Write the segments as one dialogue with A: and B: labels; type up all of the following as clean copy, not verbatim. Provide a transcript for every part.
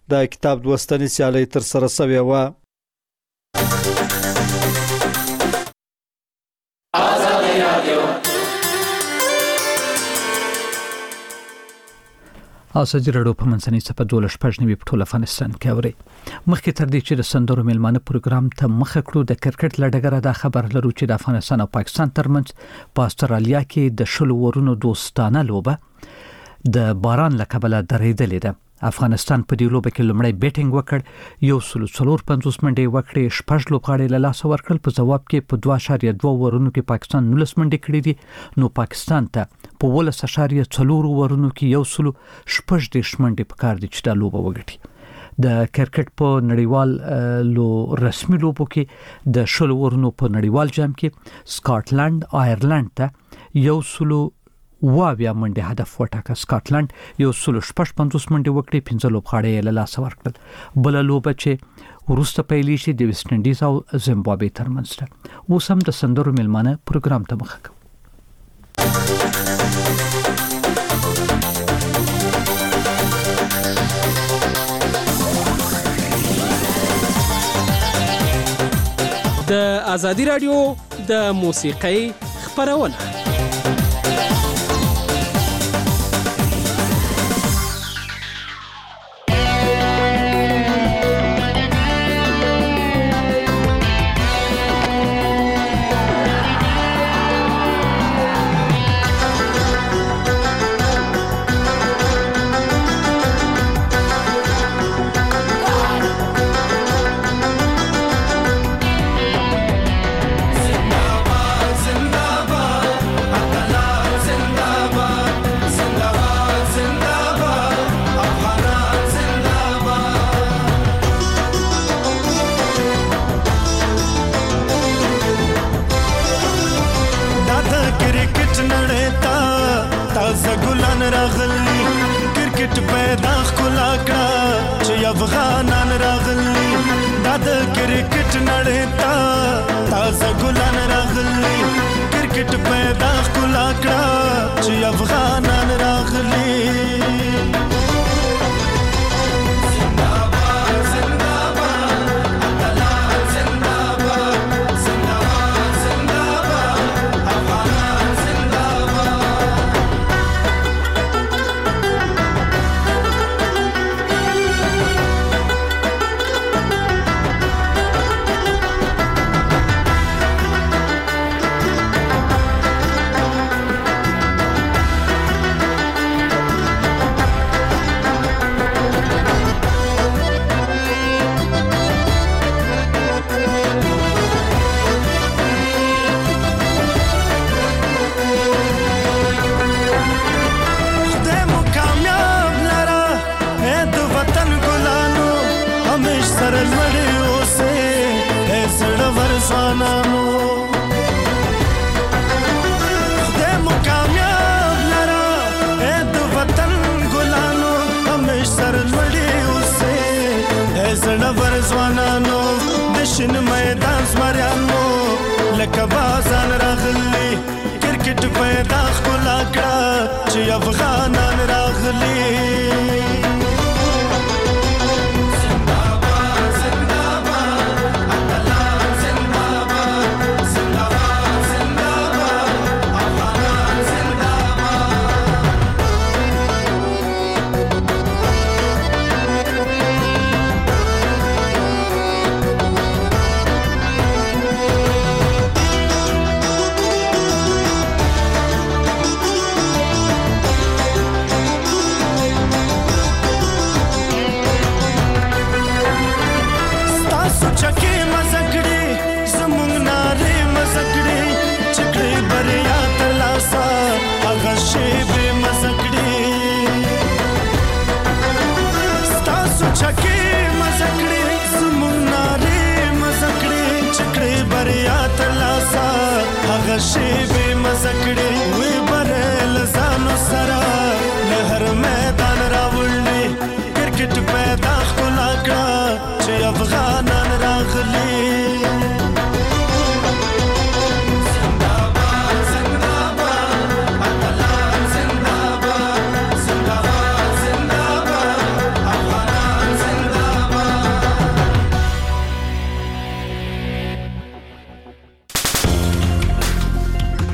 A: د کتاب لوستنې سیالي تر سره شوې و.
B: اساس جوړو په منځنۍ صفه 12 په ټول افغانستان کې اوري. مخکې تر دې چې د سندرو میلمانه پروګرام ته مخه کړو د کرکټ لړګره د خبر لرو چې د افغانستان او پاکستان ترمنځ په استرالیا کې د شلو ورونو دوستانه لوبه د باران لکبله درېدلې ده. افغانستان په دې لوبه کې لومړی بیټینګ وکړ، 150 منډې وکړې، 6 لوبغاړي له لاس ورکړل. په جواب کې په 2.2 ورونو کې پاکستان 19 منډې کړې دي. نو پاکستان ته په 18.4 ورونو کې 116 منډې پکار دي چې دا لوبه وګټي. د کرکټ په نړیوال رسمي لوبو کې د شلو ورونو په نړیوال جام کې سکاټلند آیرلند ته 100 منډه هدف وټاکه. سکاټلند 155 منډه وکړي، 15 لوبغاړي له لاس ورکړل. بل لوبه چې ورسته پیلې شي د ویسټ انډیز او زیمبابوې ترمنځ ده. اوس هم د سندرو میلمانه پروګرام ته مخه کوو.
C: د ازادي رادیو د موسیقۍ خبرونه.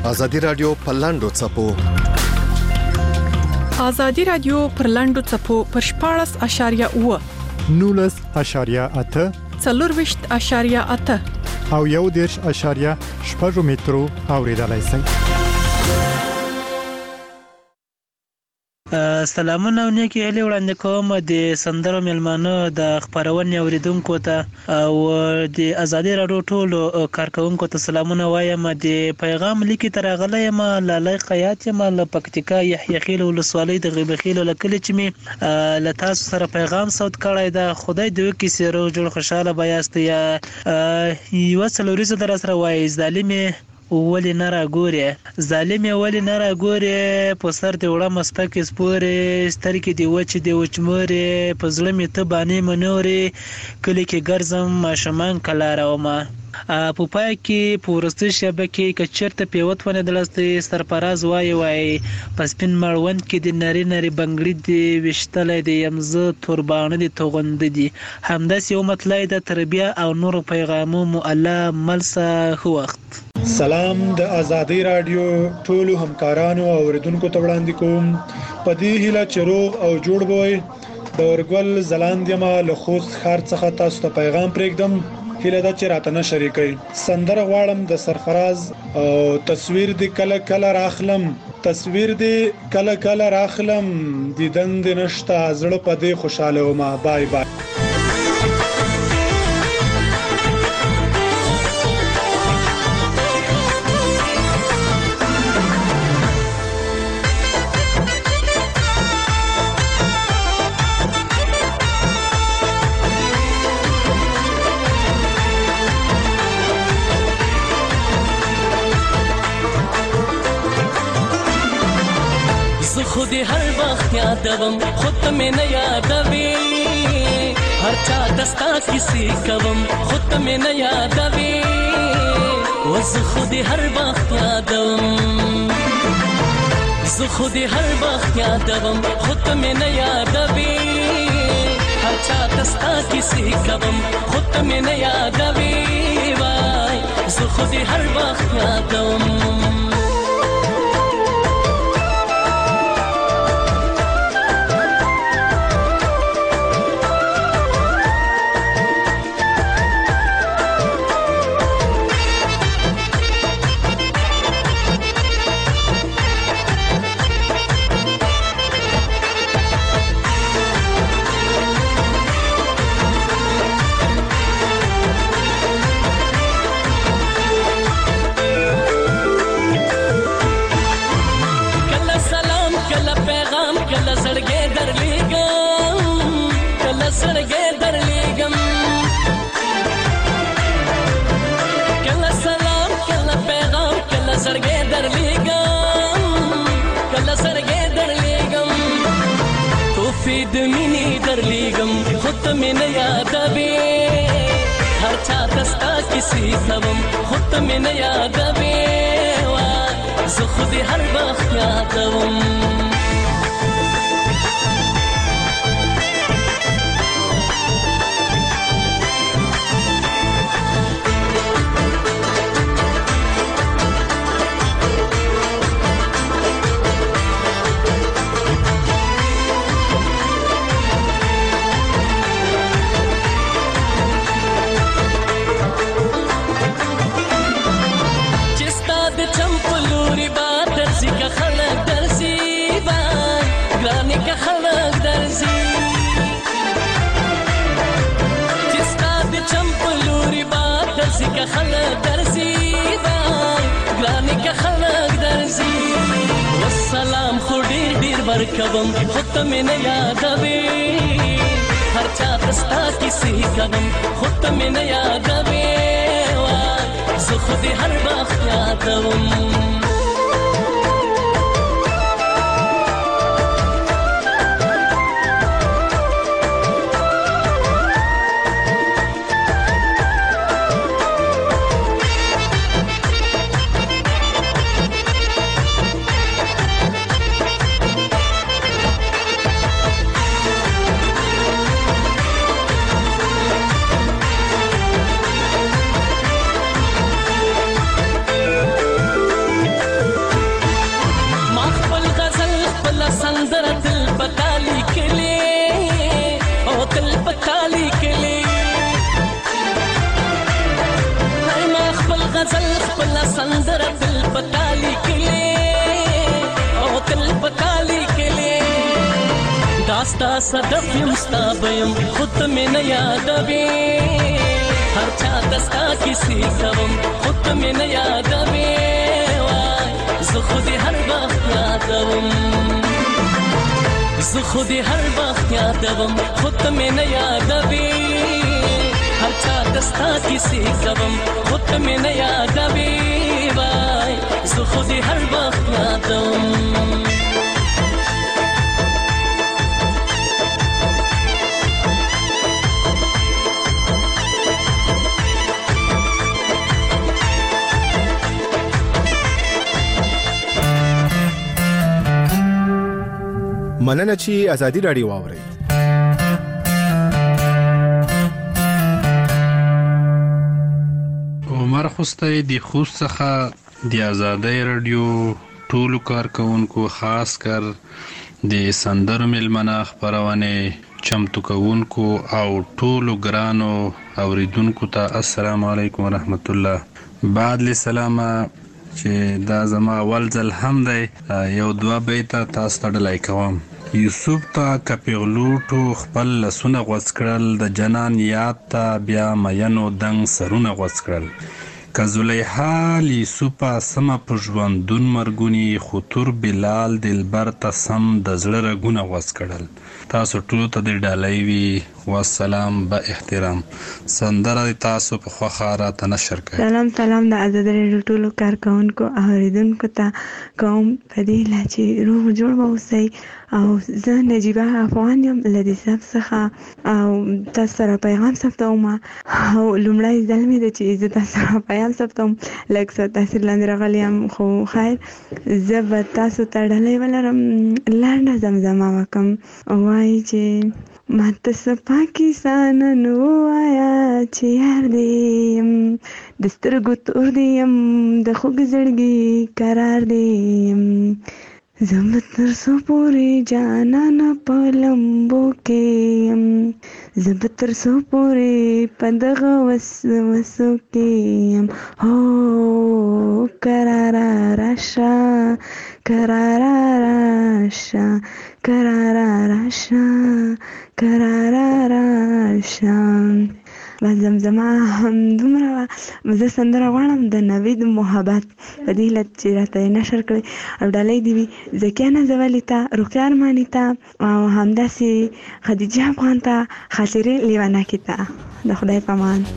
D: ازادي رادیو په لاندو چپو
E: ازادي رادیو پر لاندو چپو پر 14.8
F: 19.8
E: 24.8
F: او 1.8 مترو اوریدلای شئ.
G: سلامونه او نیکی هیله وړاندې کوم د سندرو ملمانو د خبرونې اوریدونکو ته او د ازادي رادیو ټولو کارکونکو ته سلامونه وایم. د پیغام لیکي تر غلې ما لالای خیات ما ل پکتیکا یحیی خیل ولسوالۍ د غیبخیل لکل چې می ل تاسو سره پیغام صوت کړی دا خدای دوی کې سره جوړ خوشاله بیاست یا یو څلوريزه در سره وای ظالمي ولی نرا ګوري ظالم ولی نرا ګوري په سر دی وړه مسپک سپورې سترګې دی وچمورې په ظلم ته باندې منوري کلی کې ګرځم ماشمان کلاروما په پای کې پورستي شبکه کې چرته پیوت ونه دلستې سرپراز وای پسپین مړوند کې د نری بنگړي دی وشتلې دی يمزه توربانه دی توغند دي همداس یو مطلب د تربیه او نور پیغامو الله ملسه خو وخت.
H: سلام د ازادي رادیو ټولو همکارانو او اوریدونکو ته وړاندې کوم په دې هیله چروغ او جوړ بوي د ورګل زلاندیما له خوست خار څخه تاسو ته پیغام پرېږدم هیله دا چې راته نه شریکي سندره غواړم د سرفراز او تصویر دی کله راخلم دیدن د نشتا زړه په دې خوشاله ومه بای بای.
I: خود هر وقت یادوم خود میں نہ یادوی ہر چا دستا کسی کوم خود میں نہ یادوی وز خود ہر وقت یادوم ز خود ہر وقت یادوم خود میں نہ یادوی ہر چا دستا کسی کوم خود میں نہ یادوی وای ز خود ہر وقت یادوم. فید منی در لیگم خود میں نہ یادوی ہر چا دستا کسی کوم خود میں نہ یادوی ز خود ہر وقت یادوم. که خلق درزی بای گرانی که خلق درزی والسلام خودی دیر برکبم خود میں نہ یادوی ہر چا دستا کسی کبم خود میں نہ یادوی ز خود ہر وقت یادوم. سندره تل پتالی کله او تل پتالی کله داستا صدف یم ستا بیم خود مې نه یادوي هر چا دستا کسی کوم خود مې نه یادوي وای زه خو دې هر وخت یادوم زه خو دې هر وخت یادوم خود مې نه یادوي هر چا دستا کسی کوم خود مې نه یادوي وای زه خو دې هر وخت یادوم
J: مننه چې ازادي رادیو واورئ.
K: عمر خوستی د خوست څخه د ازادي رادیو ټولو کارکونکو خاص کر د سندرو ملمنه خبرونه چمتو کوونکو او ټولو ګرانو اوریدونکو ته السلام علیکم ورحمت الله. بعد له سلامه چې دا زما اول ځل هم دی یو دوه بیته تاسو ته ډالۍ کوم. یوسف ته کپیغلوټو خپل لسونه غوڅ کړل د جنان یاد ته بیا مینو دنګ سرونه غوڅ کړل که زلیخا یوسفه سمه په ژوندون مرګونی خطور بلال دلبر ته سم د زړه رګونه غوڅ کړل. تاسو ټولو ته د ډالۍ وي والسلام با احترام. سندره تاسو په خوښه راته نشر کړئ.
L: سلام د ازادي رادیو ټولو کارکونکو او اوریدونکو ته کوم په دې لا چې روغ جوړ به اوسئ او زه نجیبه افغان یم له دې صف څخه او تاسو سره پیغام ثبتوم او لومړی ځل مې ده چې زه تاسو سره پیغام ثبتوم لږ څه تاثیر لاندې راغلی یم خو خیر زه به تاسو ته ډالۍ ولرم لنډه زمزمه وکړم وایي چې ماته څه پاکستان نو وایه چې یار دې یم د سترګو تور دې یم د خوږ زړګي قرار دې یم زه به تر څو پورې جانانه په لمبو کې یم زه به تر څو پورې په دغه وسو کې یم هو قراره راشه قراره راشه قراره راشه قراره راشه. زمزمه هم دومره زه سندره غواړم د نوید محبت په دې هیله چې راته یې نشر کړئ او ډالۍ دې وي زکیه نازولي ته رقیه ارماني ته او همداسې خدیجه افغان ته خاطرې لیوانکي ته د خدای په امان.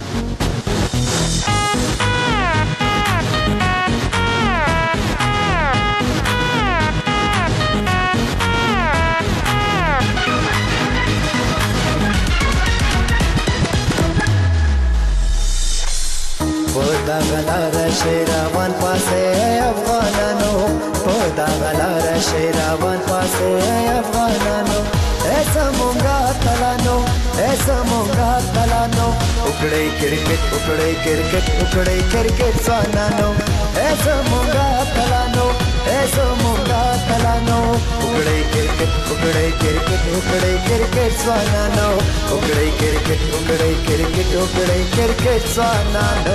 M: پودا غلار شیروان پاسه افغانانو پودا غلار شیروان پاسه افغانانو ایسا مونگا تلانو ایسا مونگا تلانو اکڑی کرکٹ اکڑی کرکٹ اکڑی کرکٹ سوانانو ایسا مونگا تلانو ایسا مونگا تلانو اکڑی کرکٹ اکڑی کرکٹ اکڑی کرکٹ سوانانو اکڑی کرکٹ اکڑی کرکٹ اکڑی کرکٹ سوانانو.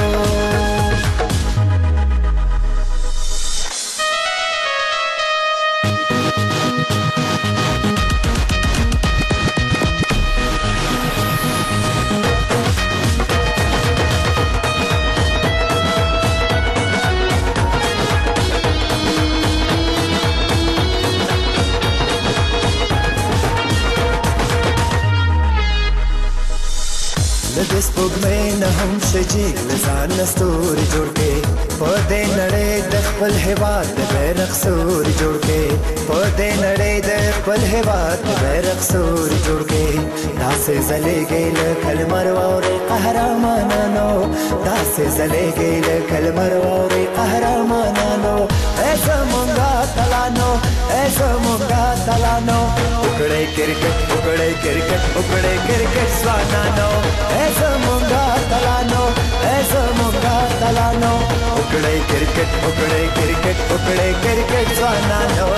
M: سپوږمۍ نه هم شجي لزان ستوري جوړ کې په دې نړۍ د خپل هیواد د بیرغ سوري جوړ کې په دې نړۍ د خپل هیواد د بیرغ سوري جوړ کې داسې زلېږي له کلمر واورې قهرمانانو داسې زلېږي له کلمر واورې قهرمانانو ایسا مونږه تلانو ایسا مونږه تلانو اکړې کرکټ اکړې کرکټ اکړې کرکټ سوانانو ایسا مونږه تلانو ایسا مونږه تلانو اکړې کرکټ اکړې کرکټ اکړې کرکټ سوانانو.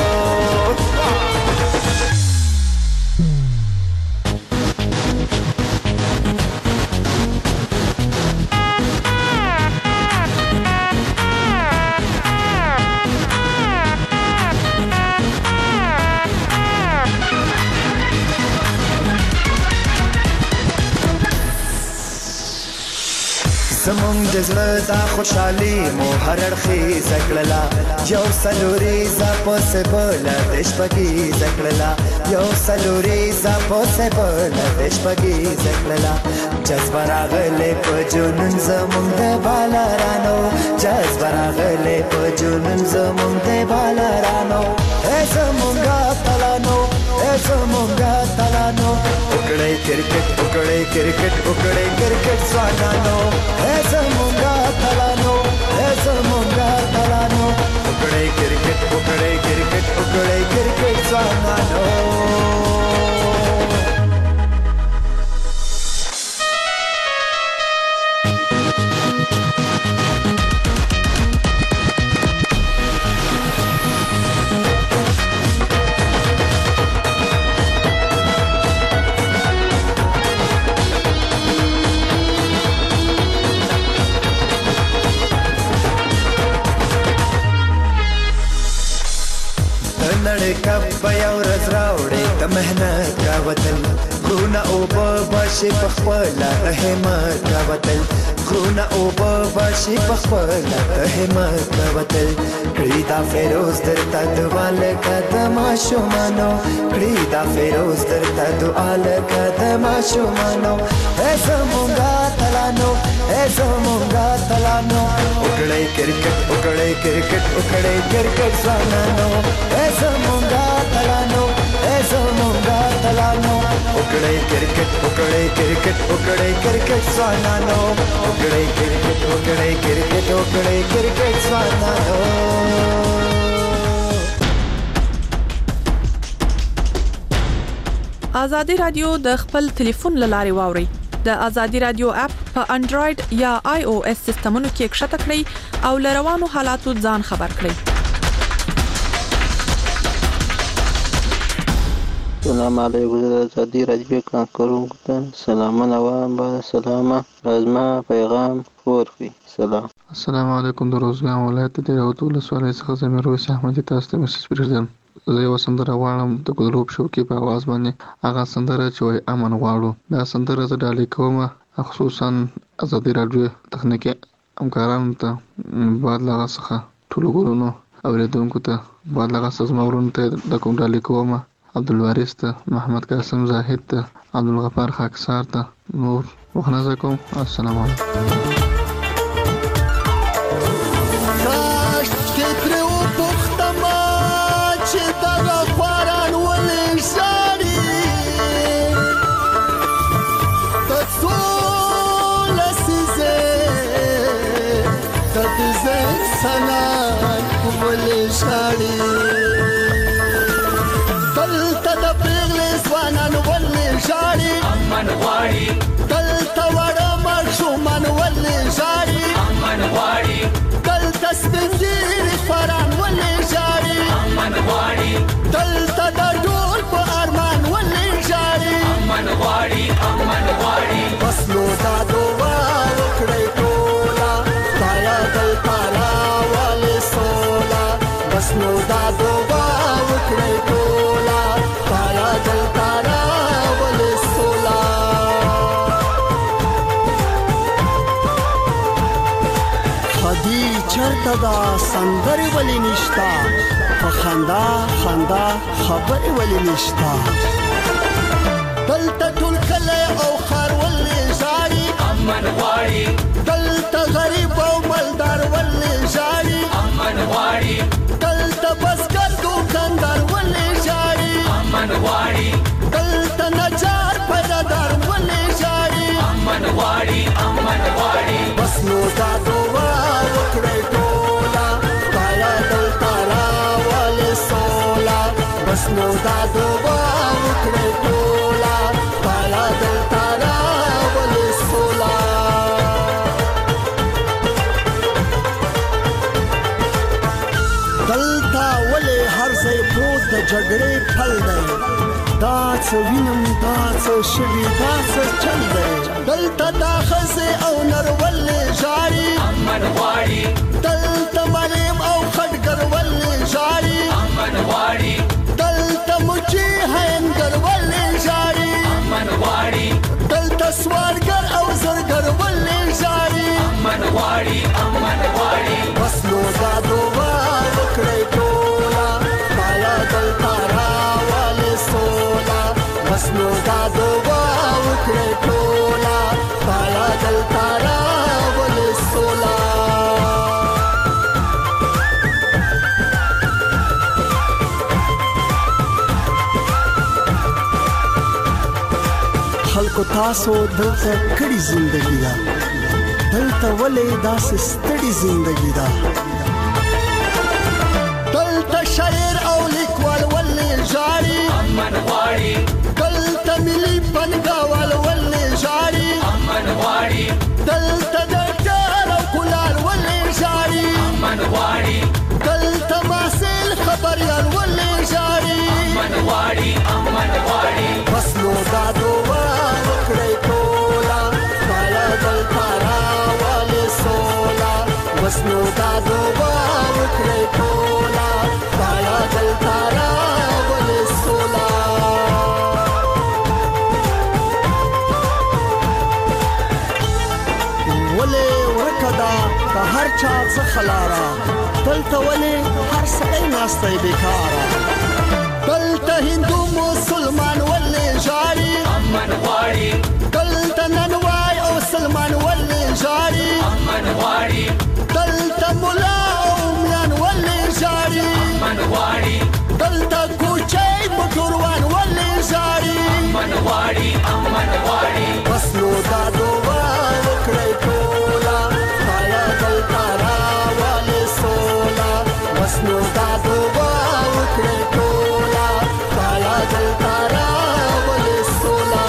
M: زمونږ د زړه دا خوشحالي مو هر اړخیزه کړله یو څلوریزه پسې بله د شپږیزه کړله یو څلوریزه پسې بله د شپږیزه کړله جذبه راغلې په جنون زمونږ د بالرانو جذبه راغلې په جنون زمونږ د بالرانو زمونږ اتلانو زمونږ اتلانو وکړئ کرکټ وکړئ کرکټ وکړئ کرکټ ځوانانو زمونږ اتلانو زمونږ اتلانو وکړئ کرکټ وکړئ کرکټ وکړئ کرکټ ځوانانو کب یو ورځ راوړې د مهنت کا وطن غرونه اوبه باشي په خپله د همت کا وطن غرونه اوبه باشي په خپله د همت کا وطن کړي دا فیروز درته دعا لکه د ماشومانو کړي دا فیروز درته دعا لکه د ماشومانو زمونږ اتلانو زمونږ اتلانو وکړئ کرکټ وکړئ کرکټ وکړئ کرکټ ځوانانو زمونږ اتلانو زمونږ اتلانو وکړئ کرکټ وکړئ کرکټ وکړئ کرکټ ځوانانو وکړئ کرکټ وکړئ کرکټ وکړئ کرکټ ځوانانو
E: ازادي رادیو د خپل ټلیفون لارې واوري د ازادي رادیو اپ په انډراید یا آی او اس سیستمونو کې ښکته کړئ او لروانو حالاتو ځان خبر کړئ
N: السلام علیکم د ازادي رادیو کارکونکو ته سلامونه وایم با سلامه لازمه پیغام ورکړي سلام
O: السلام علیکم د روزګان ولایت د راوتو ولسوالۍ څخه زمير رویس احمد تاسو ته مسج پرېږدم زه یو سندره غواړم د ګلروب شوکي په आवाज باندې هغه سندره چې وای امن غواړو دا سندره زه ډالۍ کوم خصوصا ازادي رادیو تخنیکی همکارانو ته بعد لغه څخه ټول ګورونو اوریدونکو ته بعد لغه سزمورونو ته د کوم ډالۍ کوم عبدالوارث ته محمد قاسم زاهد ته عبدالغفار خاکسار ته نور وخنه کوم السلام علیکم
I: امن غواړي
P: دلته وړه ماشومان ولې ژاړي
I: امن غواړي
P: دلته سپین ږیري خواران ولې ژاړي
I: امن غواړي
P: دلته د ټول په ارمان ولې ژاړي
I: امن غواړي
P: بس نو دا دعا وکړئ ټوله خدایه دلته راولې سوله بس نو دا دعا وکړئ ټوله خدایه دلته راولې سوله خدي چرته دا سندرې ولې نشته په خندا خندا خبرې ولې نشته دلته ټول کلی او ښار ولې ژاړي
I: امن غواړي
P: دلته غریب او مالدار ولې ژاړي
I: امن غواړي
P: دلته بزګر دوکاندار ولې ژاړي
I: امن غواړي
P: دلته نجار پیدادار ولې ژاړي
I: امن غواړي
P: بس نو دا دعا وکړئ ټوله خدایه دلته راولې سوله بس نو دا دعا وکړئ ټوله خدایه دلته راولې سوله دلته ولې هر ځای پروت د جګړې پل دی دا څه وینم دا څه شوي دا څه چل دی دلته دا ښځې او نر ولې ژاړي
I: امن غواړي
P: دلته مریم او خټګر ولې ژاړي
I: امن غواړي
P: دلته مچي هینګر ولې ژاړي
I: امن غواړي
P: دلته سوالګر او زرګر ولې ژاړي تاسو دلته کړي زندگی دا دلته ولې داسې ستړي زندگی دا دلته شاعر او لیکوال ولې ژاړي امن غواړي دلته ملي فنکار ولې ژاړي امن غواړي دلته ډاکټر او کولار ولې ژاړي امن غواړي دلته ماسل خبريال ولې ژاړي امن غواړي بس نو دا دوه وکړې ټولا مالا دلته راولې سولا بس نو دا دوه وکړې ټولا مالا دلته راولې سولا ولې ورکدا په هر چا څه خلارا دلته ولې هر سړی ناشته بیکارا دلته هندو مسلمان ولې ژاړي امن غواړي دلته ننوای او سلمان ولې ژاړي امن غواړي دلته مولا او میان ولې ژاړي امن غواړي دلته کوچي بټوروان ولې ژاړي امن غواړي بس نو دا دوه وکړې ټولا مایا دلته راولې سولا بس نو دا دوه وکړې ټولا مایا دلته راولې سولا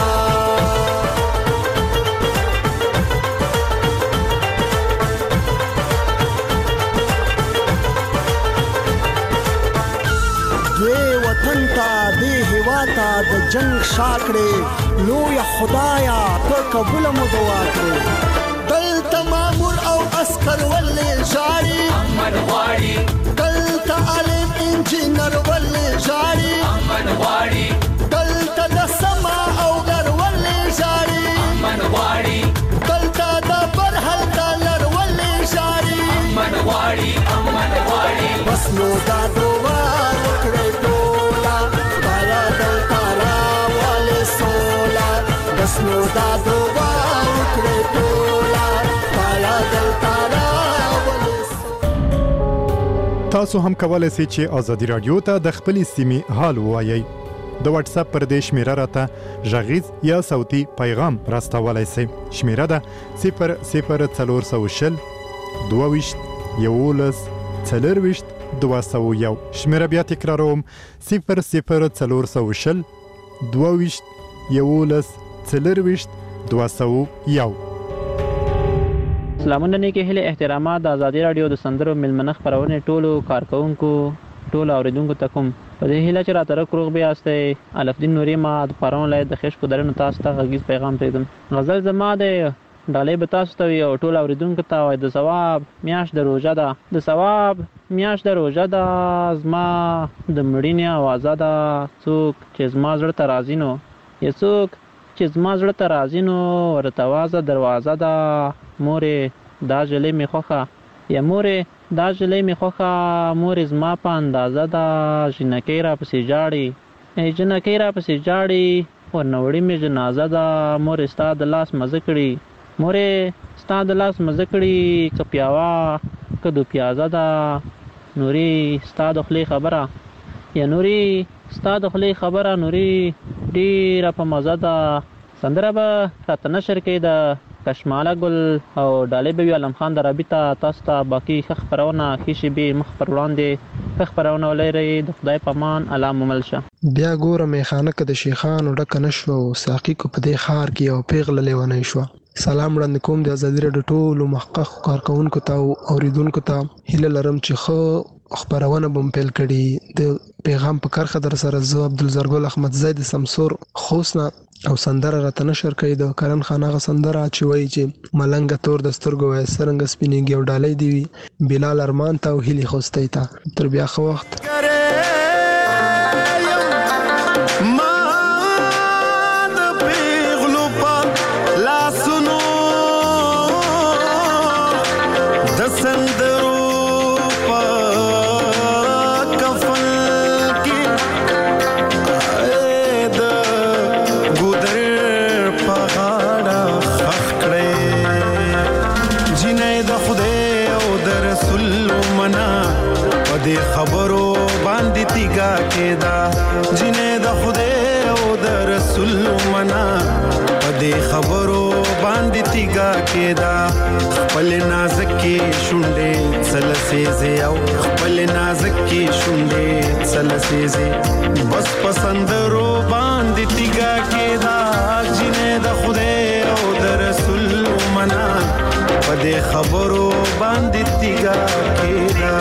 P: دوی وطن ته دی هوا ته د جنگ شاکړې لوی خدایا ته قبول مو دعا کړې دلته مامور او عسكر ولې ژاړي امن غواړي دلته عالم انجینر ولې ژاړي امن غواړي دلته د سما او ګر ولې ژاړي امن غواړي دلته د برحل ډالر ولې ژاړي امن غواړي بس نو دا دوه وکړې ټولا مایا دلته راولې سولا بس نو دا دوه وکړې ټولا مایا دلته راولې
F: تاسو هم کولای شئ چې ازادي رادیو ته د خپلې سیمې حال ووایئ د واتس اپ پر دې شمیره راته غږیز یا صوتي پیغام راستولای شئ شمیره ده 00420 22 11 40 201 شمیره بیا تکراروم 00420 22 11 40 201
Q: سلامونه نیکه هله احترامات د ازادي رادیو د سندرو ملمنخ پرونه ټولو کارکونکو ټولو اوریدونکو ته کوم په دې هله چې راته روغ بیا استه الف دین نوري ما د پرون لای د خښ کو درنه تاسو ته غږیز پیغام پریدم غزل زما د ډالې به تاسو ته یو ټول اوریدونکو ته وای د ثواب میاش د روزه ده د ثواب میاش د روزه ده زما د مړینې आवाज ده څوک چې زما زړه ته راځي نو یڅوک چې زما زړه ته راځي نو ورته وازه دروازه ده مورې دا جلې می خوخه یا مورې دا جلې می خوخه مورې زما په اندازه ده جنکې را پسې جاړي جنکې را پسې جاړي ورنوړې می جنازه ده مورې ستا د لاس مزه کړي مورې ستا د لاس مزه کړي که پیاوه که دو پیازه ده نوري ستا د خولې خبره یا نوري ستا د خولې خبره نوري ډېره په مزه ده سندره به راته نشر کې د کشماله ګل او ډالۍ به وي علم خان درابي ته تاسو ته باقي ښه خپرونه ښې شېبې مخ پر وړاندې ښه خپرونه ولرئ د خدای په امان الله ممل شه
R: بیا ګوره میخانه که د شیخانو ډکه نه شوه او ساقي کو په دې ښار کې یو پیغله لیونی شوه سلام وړاندې کوم د ازادي راډیو ټولو محقق کارکونکو ته او اوریدونکو ته هیله لرم چې ښه خپرونه بم پیل کړي د پیغام په کرخه در سره زه عبدالزرګل احمد زید سمسور خوسنا او سندره راته نشر کوي د کرن خان هغه سندره چې وایي چې ملنګ تور د سترګو وای سرنګ سپینېږي او ډالۍ دی وي بلال ارمان ته او هیلي خوستی ته تر بیا ښه وخت
S: خبرو باندې تیګه کېدا جنې د خدای او د رسول منا په دې خبرو باندې تیګا کېدا خپل نازکې شونډې سلسېزې او خپل نازکې شونډې سلسېزې بس پسندرو باندې تیګا کېدا جنې د خدای او د رسول منا په دې خبرو باندې تیګا کېدا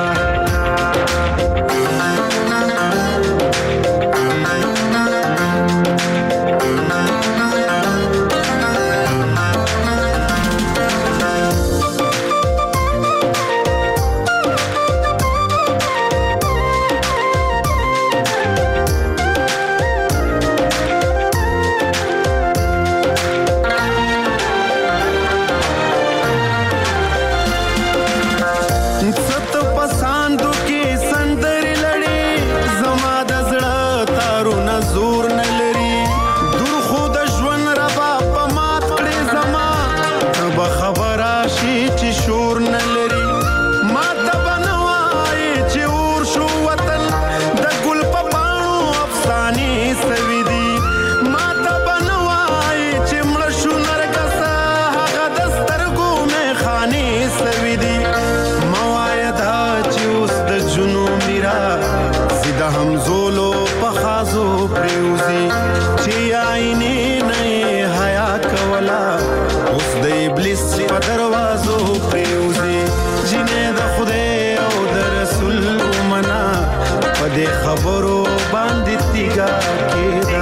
S: خبرو باندې تیګا کېدا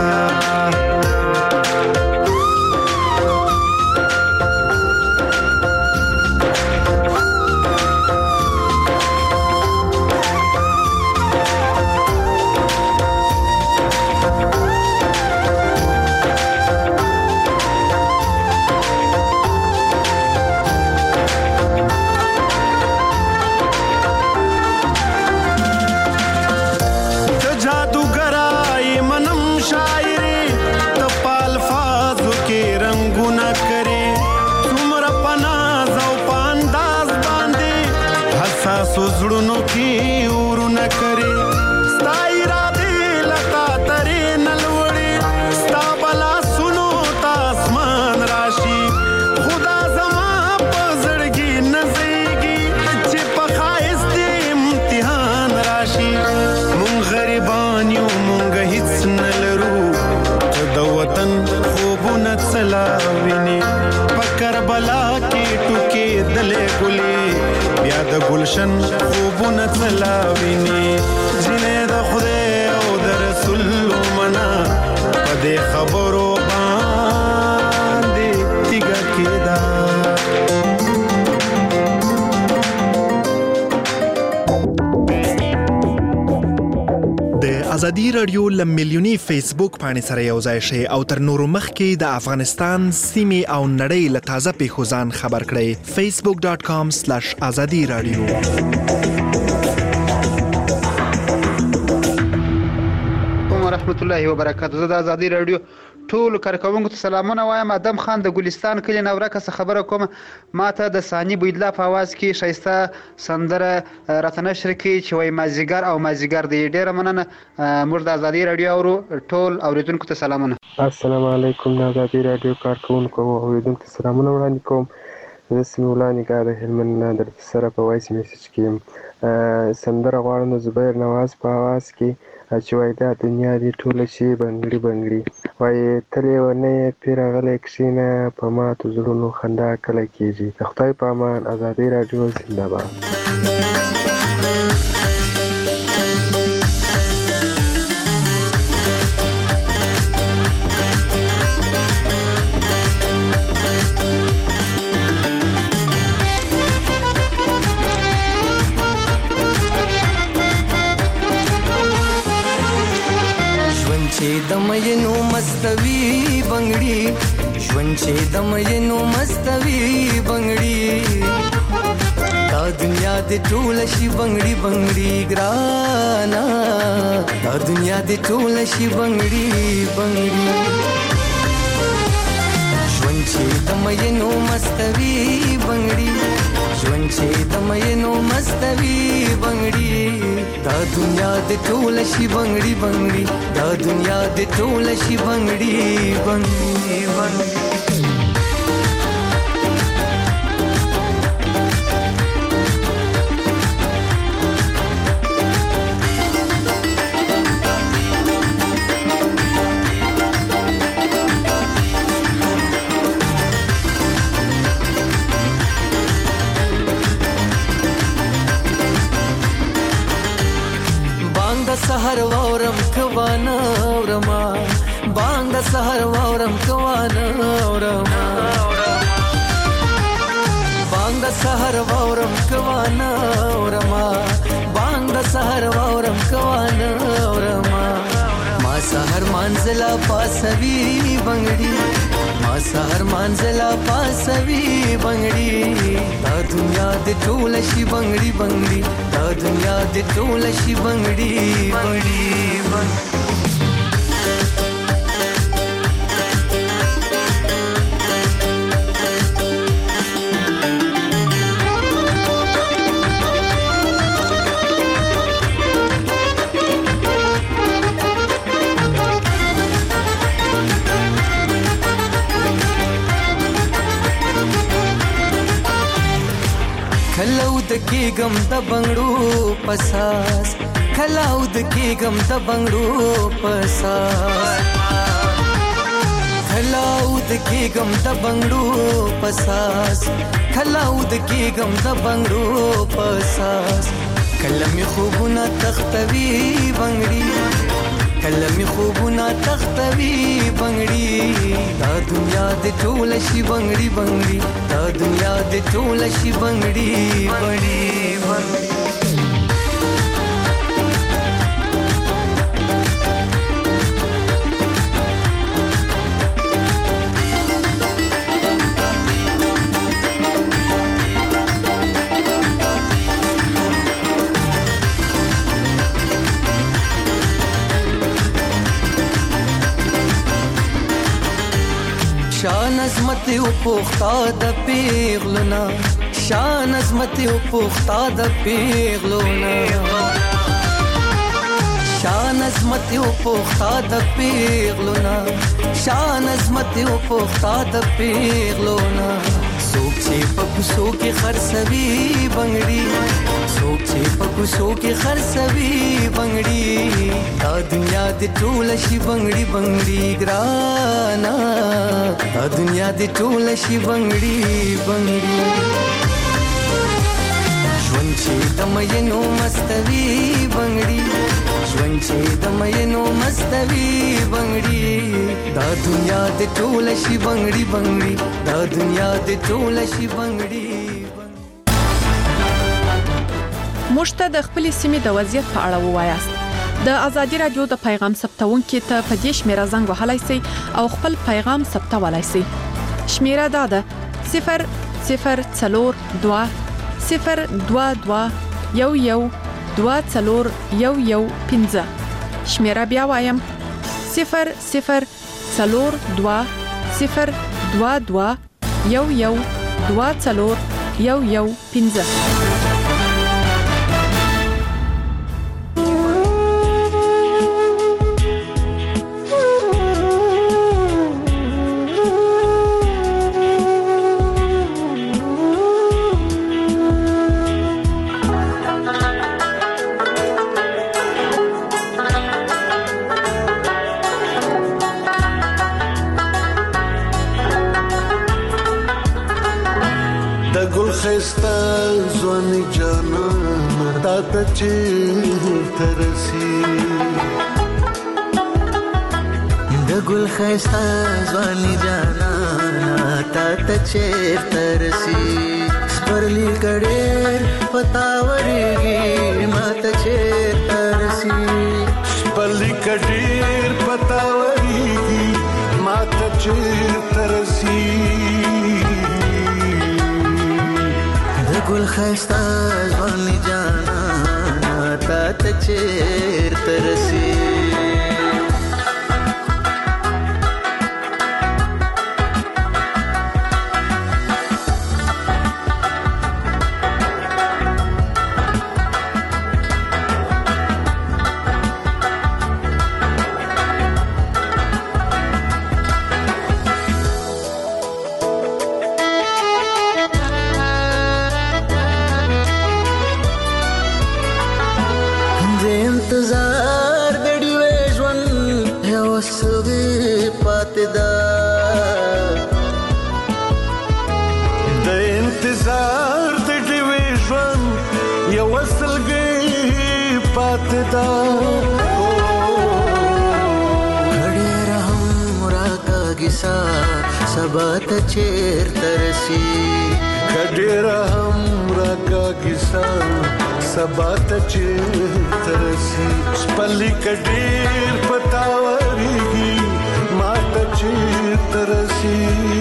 S: زړونو کې ورونه کرے ستا اراده لتا ترې نلوړې ستا بلا سنو تاسمان راشي خدا زما په زړګي نزيږي چې په خایست امتحان راشي مونږ غریبان یو مونږ هیڅ نلرو ته د وطن خوبونه څلاوینې په کربلا کې ټوکې دلې ګلې بیا د گلشن خوبونه تلاویني جنې د خدای او د رسول منا په دې خبرو باندې تیګا کېدا
D: د ازادي رادیو لملیونی فیسبوک باندې سره یو ځای شي او تر نورو مخکې د افغانستان سیمې او نړۍ له تازه پیښو ځان خبر کړئ facebook.com/azadi radio
T: ورحمت الله وبرکاته. زه د ازادي رادیو ټول کارکونکو ته سلامونه وایم. ادم خان د ګلستان کلی نورکه څخه خبره کوم. ماته د ثاني بویدلا په आवाज کې شایسته سندره راته نشر کړي چې وای مازیګر او مازیګر دی. ډیره مننه. موږ د ازادي رادیو اورو. ټول اوریدونکو ته سلامونه.
U: السلام علیکم. د ازادي رادیو کارکونکو او اوریدونکو ته سلامونه وړاندې کوم. زه سمیولا نگاه د هلمند نه در سره په وایس میسج کې سندره غواړم د زبیر نواز په आवाज کې چې وای دا دنیا دی ټوله شي بنګړي بنګړي وای تلې ونه پیرغله کښینه په ماتو زړونو خندا کله کیږي. د خدای په امان. ازادي رادیو زنده باد.
V: دمینو مستوي بنگړي ژوند چې دمینو مستوي بنگړي دا دنیا دې ټول شي بنگړي بنگړي ګرانا دا دنیا دې ټول شي بنگړي بنگړي ژوند چې دمینو مستوي بنگړي ژوند چې دمینو مستوي بنگړي دا دنیا دې ټول شي بنگړي بنگړي دا دنیا دې ټول شي بنگړي بنگړي بنگړي د سحر واورم کوانه اورما بانګ د سحر واورم کوانه اورما بانګ د سحر واورم کوانه اورما ما سحر منزلا پاسوي بنگړي ما سحر منزلا پاسوي بنگړي دا دنیا د ټول شي بنگړي بنگړي دا دنیا د ټول شي بنگړي بنگړي کلاود کېګم د بنگړو پساس کلاود کېګم د بنگړو پساس کلاود کېګم د بنگړو پساس کلاود کېګم د بنگړو پساس کلمې خوبونه تختوي بنگړي کلمې خوبونه تختوي بنگړي دا دنیا د ټول شي بنگړي بنگړي دا دنیا د ټول شي بنگړي بنگړي شان عظمت او پوختا د پیغلونا شان عظمت او پوختا د پیغلونا شان عظمت او پوختا د پیغلونا شان عظمت او پوختا د پیغلونا سوک چې پکوسو کې خرڅوي بنگړي سوک چې پکوسو کې خرڅوي بنگړي دا دنیا د ټول شي بنگړي بنگړي ګرانا دا دنیا د ټول شي بنگړي بنگړي ژوند چې د مینو مستوي بنگړي ژوند چې د مینو مستوي بنگړي دا دنیا د ټول شي بنگړي بنگړي دا دنیا د ټول شي بنگړي
E: مشته د خپل سیمې د وضعیت په اړه ووایاست د ازادي رادیو د پیغام ثبتونکو ته په دې شمیره زنګ وهلای شئ او خپل پیغام ثبتولای شئ شمیره دا ده 0042 022112415 شمیره بیا وایم 0042112415
A: خستا ځواني جانان تا ته چیرته رسي د ګل خستا ځواني جانان تا ته چیرته رسي سپرلی کډېر پتاورېږي ما ته چیرته رسي سپرلی کډېر پتاورېږي ما ته چیرته رسي ګل خستا ځواني جانا تا ته چیرته رسي انتظار د ډیوې ژوند یو سوي پاتې ده د انتظار د ډیوې ژوند یو سلګي پاتې ده ډېر هم
M: کیسه سبا ته چیرته رسي
A: کډیر هم راکا کیسه سبا ته چیرته رسي سپلی کډیر پتاوريږي ما ته چیرته رسي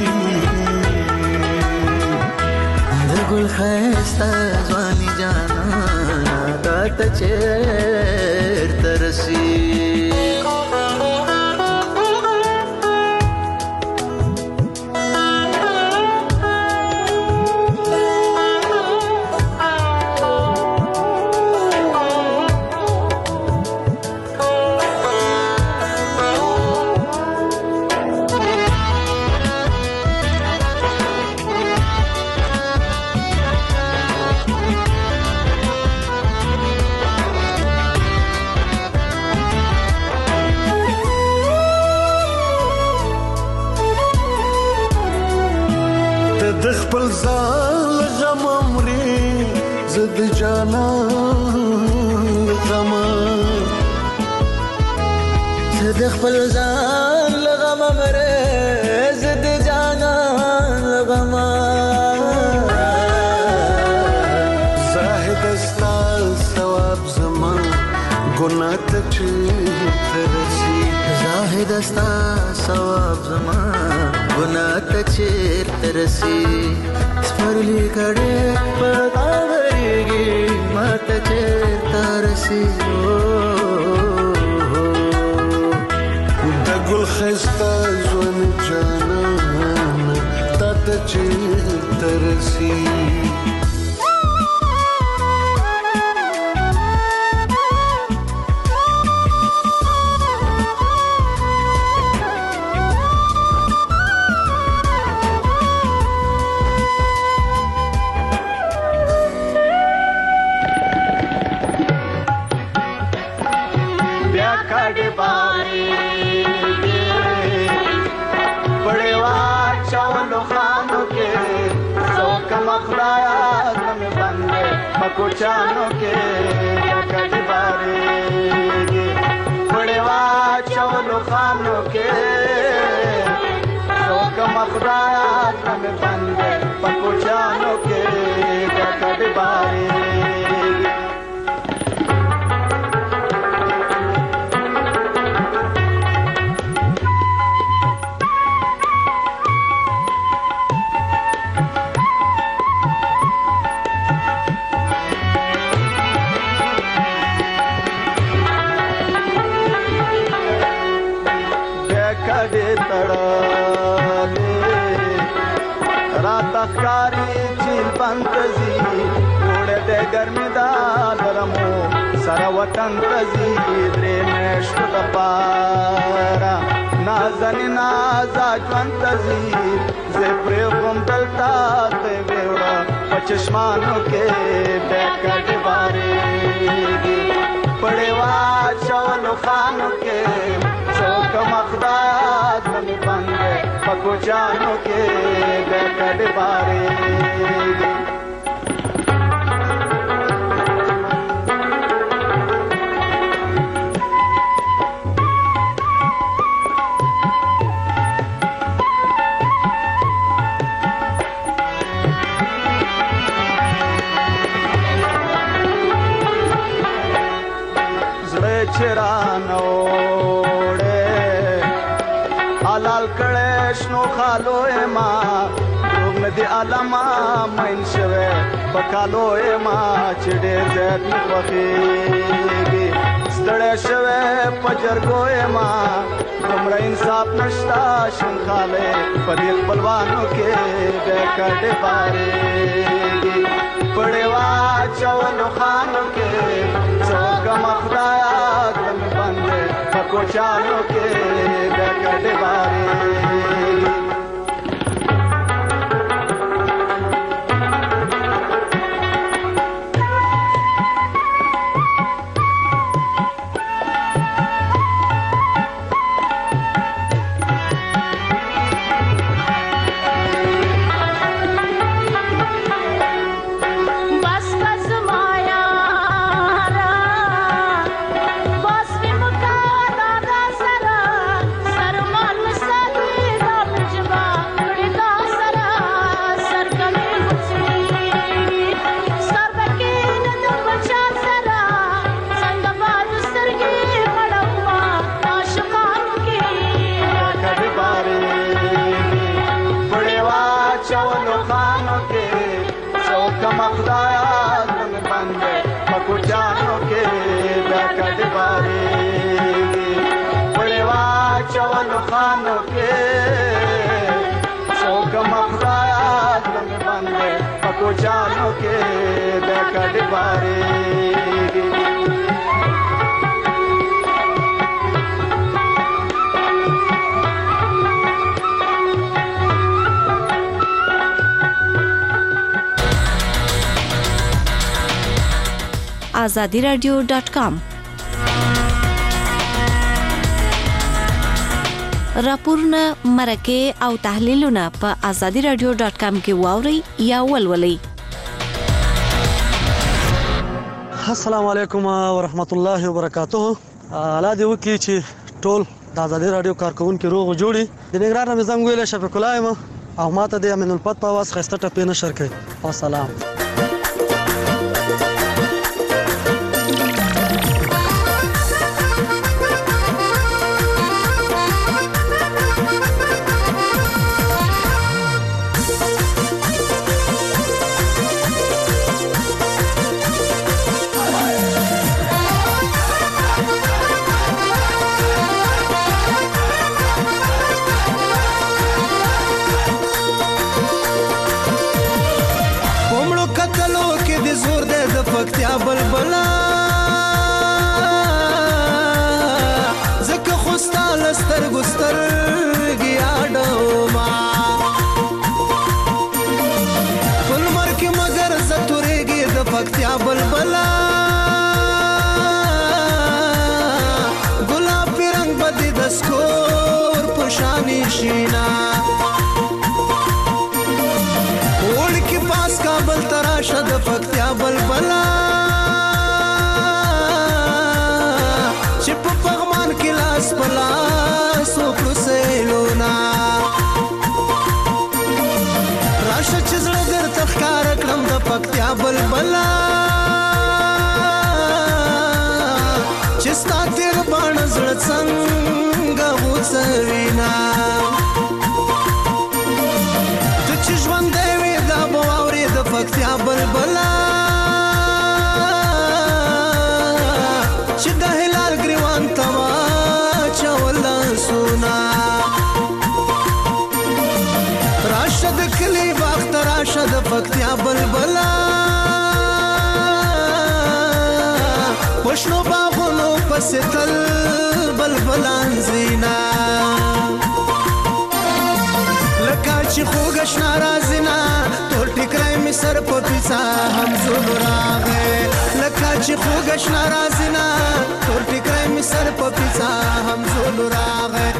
M: د ګل خسته ځواني جانا تا ته چیرته رسي
A: خپل ځان غم عمرې زد جانا غم
M: زد خپل ځان غم عمرې زد جانا غم
A: زاهد استا ثواب زمان ګناه ته چیرته رسي
M: زاهد استا ثواب زمان ګناه ته چیرته رسي سپرلی کړه پتاوريږي ما ته چیرته رسي
A: د ګل خسته ځوان جانان تا ته چیرته رسي
S: कुचानो के कड़ी बारे बड़ेवा चौलो खानो के शोक मखरात में बंदे पकुचानो के कड़ी बारे कारी झील पंतजी उड़े दे गर्मी दालरमो सारा वतन तजी द्रे मेश्क पारा नाजनी नाजा ज्वंतजी जे प्रेम दलता ते वेड़ा पचश्मानो के बैकट बारे पड़ेवा चवलो खानो के चौक मखदात में बंदे पकुचानो के बैकट बारे चरानोड़े आलाल कळेशनो खालोय मा रोग नदी आलामा मनशवे पकालोय मा चिडे जत वखीगी stळे शवे पजरगोय मा हमरा इंसाफ नष्टा शंखाले पदिल बलवानो के बेकड़े बारे पड़ेवा चवलो खानो के चौक मखदाया बंदे पकुचानो के बेकट बारे
B: बस भी मुका दादा सरा सरमल सदी
S: واچولو خانو کې څوک مخدایا زمې باندې پکوچانو کې بیا کډې بارېږي وړې واچولو خانو کې څوک مخدایا زمې باندې پکوچانو کې بیا کډې بارېږي
B: azadiradio.com راپورونه مرکه او تحلیلونه په azadiradio.com کې واوري یا ولولئ.
C: السلام علیکم ورحمت الله وبرکاته. الله دې وکړي چې ټول د ازادي رادیو کارکونکو روغ جوړي. د نګران مې زنګ ویل شفیق الله یم او ماته د امین الفت په واس خسته ټپې نشر کړي. والسلام. پکتیا بلبلا زکه خوستا لستر ګستر گیاډو ما فلمر کې مگر زتورېږي د پکتیا بلبلا ګلاب رنگ بدی د سکور پشانی شینا وړ کې پاس کابل تراشه د پکتیا بلبلا چې په پغمان کې لاس پلاس وکړو سیلونا راشه چې زړه درته ښکاره کړم د پکتیا بلبلا چې ستا تېر باڼه زړه څنګه غوڅوینا ته چې ژوندی وې دا به واورې د پکتیا بلبلا چې د هلال ګریوان ته واچول لاسونه راشه د کلي باغ ته راشه د پکتیا بلبلا په شنو باغونو پسې تل بلبلان زینا لکه چې خوږه شنه رازینا تور ټیکری مې سر په پیڅه همزول راغی لکه چې خوږه شنه رازینا تور ټیکری مې سر په پیڅه همزول راغی